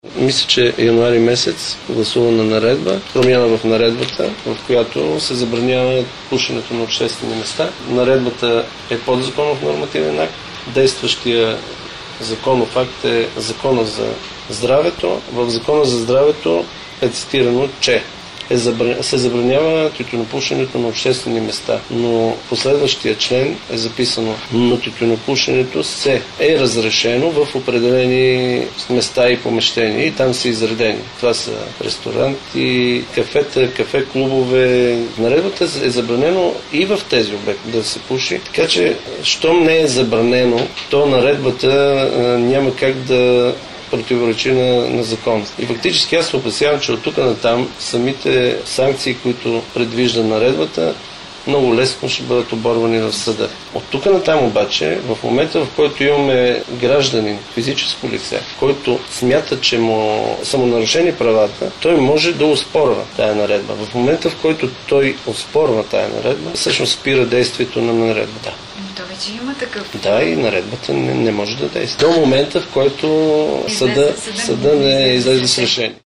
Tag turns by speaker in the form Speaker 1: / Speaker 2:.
Speaker 1: Мисля, че януари месец гласувана наредба, промяна в наредбата, в която се забранява пушенето на обществени места. Наредбата е подзаконов нормативен акт. Действащия законов акт е Закона за здравето. В Закона за здравето е цитирано, че се забранява тютюнопушенето на обществени места, но в последващия член е записано, но тютюнопушенето е разрешено в определени места и помещения и там са изредени. Това са ресторанти, кафета, кафе-клубове. Наредбата е забранено и в тези обекти да се пуши, така че, щом не е забранено, то наредбата няма как да противоречи на закон. И фактически аз се опасявам, че от тук натам самите санкции, които предвижда наредбата, много лесно ще бъдат оборвани в съда. От тук натам обаче, в момента, в който имаме гражданин, физическо лице, който смята, че са му нарушени правата, той може да оспорва тая наредба. В момента, в който той оспорва тая наредба, всъщност спира действието на наредбата.
Speaker 2: То вече има такъв.
Speaker 1: Да, и наредбата не може да действа. До момента, в който съда не излезе с решение.